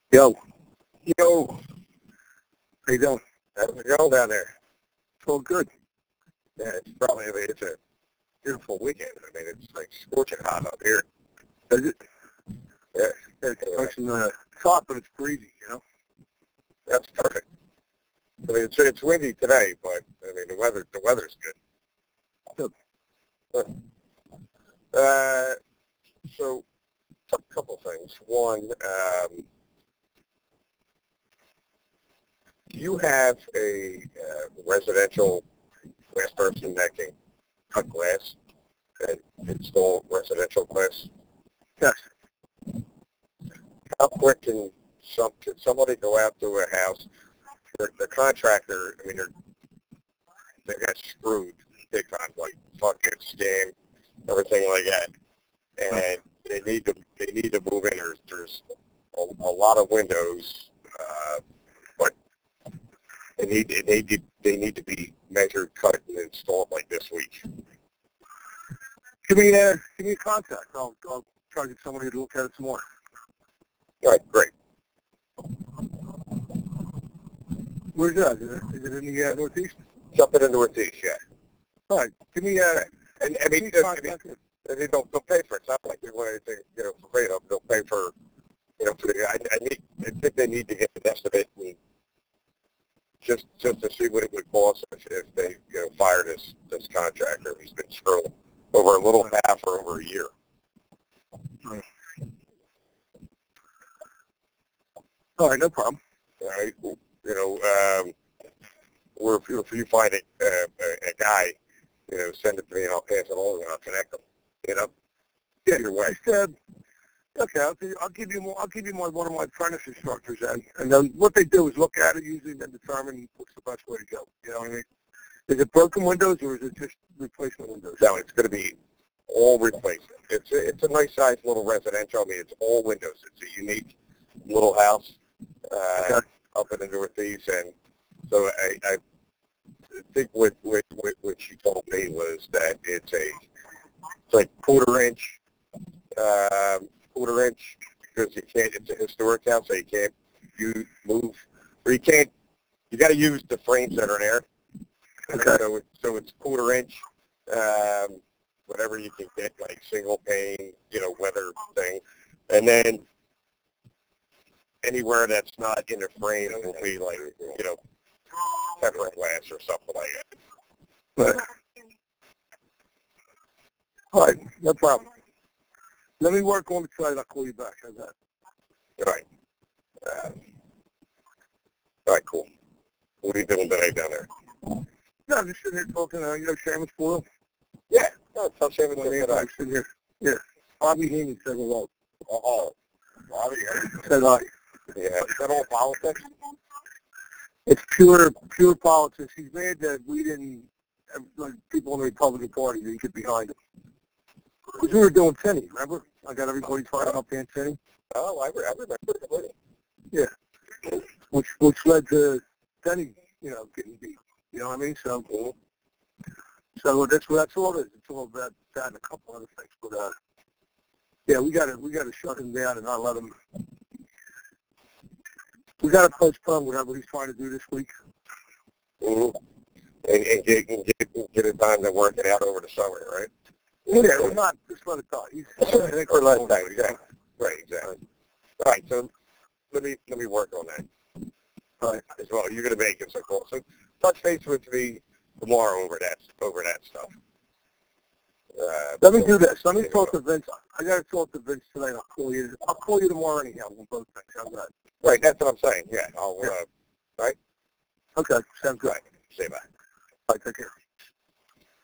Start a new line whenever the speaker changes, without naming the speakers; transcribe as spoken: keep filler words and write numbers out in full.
Yo,
Yo,
how you doing?
how's it going down there?
It's all good.
Yeah, it's probably, I mean, it's a beautiful weekend. I mean, it's like scorching hot up here.
Is it?
Yeah,
It's
yeah,
nice and, uh, it's hot, but it's breezy, you know?
that's perfect. I mean, it's, it's windy today, but, I mean, the weather, the weather's good.
Good.
Uh, so, a couple things. One, um, do you have a uh, residential glass person that can cut glass and install residential glass?
Yes.
How quick can some can somebody go out to a house? The, the contractor, I mean, they're, they got screwed big time, like fucking scam, everything like that, and they need to they need to move in. There's there's a, a lot of windows, uh, but they need they need to, they need to be measured, cut, and installed like this week.
Give me a, give me a contact. I'll, I'll try to get somebody to look at it some more.
All right, great.
Where's that? Is it, is it in the uh, Northeast?
Jump it into Northeast, yeah.
All right. Give me a,
And I
give
mean,
me a
I mean,
contact.
they don't they'll pay for it. It's not like they want anything, you know, for free. They'll, they'll pay for, you know, for the, I, I need, I think they need to get an estimate and just just to see what it would cost if, if they, you know, fire this this contractor who's been screwing over a little half or over a year.
Right. All right, no problem.
All right, you know, um, or if you, if you find a, uh, a, a guy, you know, send it to me and I'll pass it along and I'll connect them. You know,
Yeah,
either way.
I said, okay, I'll, give you- I'll give you more, I'll give you my, one of my apprentice instructors, and, and then what they do is look at it usually and then determine what's the best way to go. You know what I mean? Is it broken windows or is it just replacement windows?
No, it's going to be all replacement. It's a, it's a nice sized little residential. I mean, it's all windows. It's a unique little house uh,
Okay.
up in the Northeast, and so I, I think what, what what what she told me was that it's a it's like quarter inch, um, quarter inch because you can't. It's a historic house, so you can't you move or you can't. You got to use the frames that are there.
Okay.
So it's so it's quarter inch. Um, whatever you can get, like single pane, you know, weather thing. And then anywhere that's not in a frame will be like, you know, tempered glass or something like that.
Right. All right, no problem. Let me work on the site. I'll call you back. How's that?
All right. Uh, all right, cool. What are you doing today down there?
No, I'm just sitting here talking, uh, you know, Shaman Spoil.
Yeah. No, tell Shannon
When
to
me
get
and
up.
I sitting here. Yeah. Bobby Heenan said hello.
Oh, Bobby.
Said hi.
Yeah. Is that all politics?
It's pure, pure politics. He's mad that we didn't, like, people in the Republican Party didn't get behind him. Because we were doing Tenney, remember? I got everybody fired up in Tenney.
Oh, I, re- I remember it.
Yeah. Which, which led to Tenney, you know, getting beat. You know what I mean? So,
Cool.
so that's what that's all it is. It's all about that and a couple other things. But uh, yeah, we got to we got to shut him down and not let him. We got to postpone whatever he's trying to do this week.
Mm-hmm. And, and get and get get it time to work it out over the summer, right?
Yeah, we're not just let it die. He's, I think
or
we're
less time, exactly. Right, exactly. All right, so let me let me work on that.
All right.
As well. You're going to make it so cool. So touch base with me tomorrow over that over that stuff. Uh,
Let me do this. Let me talk to Vince. I got to talk to Vince tonight. I'll call you. I'll call you tomorrow anyhow. We'll both things. How's that?
Right, that's what I'm saying. Yeah, I'll.
Yeah.
Uh, right.
Okay, sounds good.
Right. Say bye.
All right, take care.